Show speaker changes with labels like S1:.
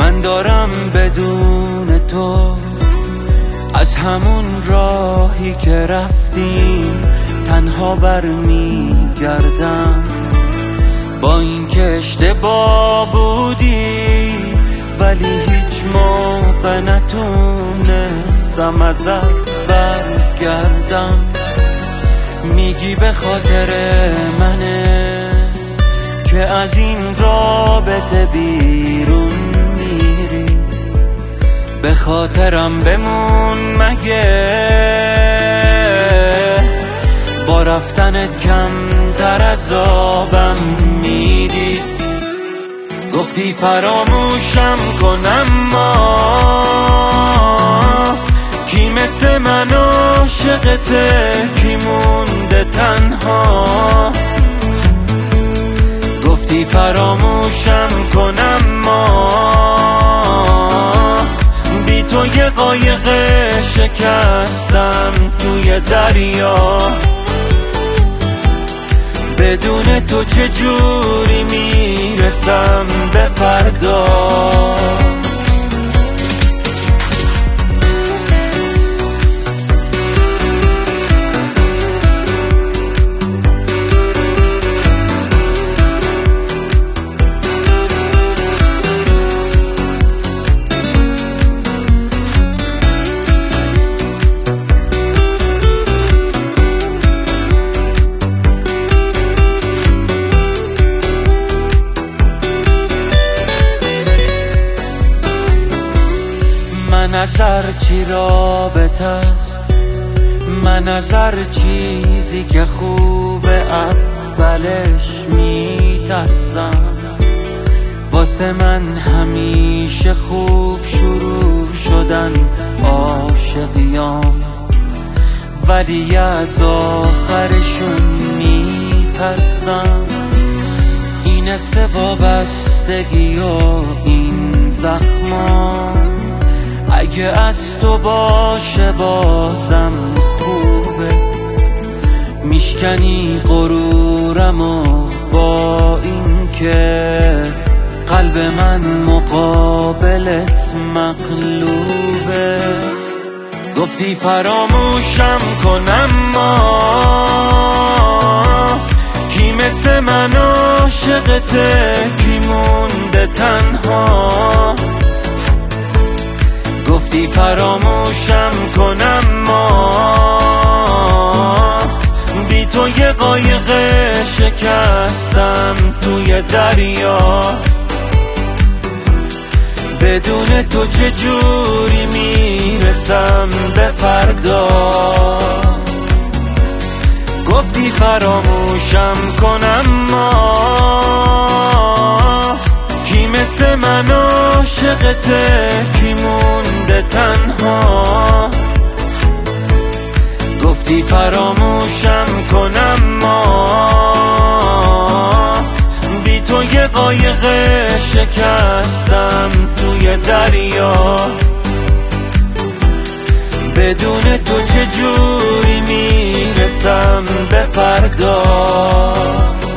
S1: من دارم بدون تو از همون راهی که رفتیم تنها برمیگردم، با این که اشتباه بودی ولی هیچ موقع نتونستم ازت برگردم. میگی به خاطر منه که از این رابطه بیرون میری، به خاطرم بمون مگه با رفتنت کمتر عذابم میدی. گفتی فراموشم کنم ما کی مثل من عاشقته، کی مونده تنها. گفتی فراموشم کنم ما بی تو یه قایق شکستم توی دریا، بدون تو چجوری میرسم به فردا. من از هر چی رابطه است، من از هر چیزی که خوبه اولش میترسم. واسه من همیشه خوب شروع شدن عاشقیام، ولی از آخرشون میترسم. این وابستگی و این زخما اگه از تو باشه بازم خوبه. میشکنی غرورم و با این که قلب من مقابلت مقلوبه. گفتی فراموشم کنم ما کی مثل من عاشقته، کی مونده تنها. گفتی فراموشم کنم ما بی تو یه قایق شکستم توی دریا، بدون تو چجوری میرسم به فردا. گفتی فراموشم کنم ما کی مثل من عاشقته، کی مونده تنها. گفتی فراموشم کنم ما بی تو یه قایق شکستم توی دریا، بدون تو چجوری میرسم به فردا.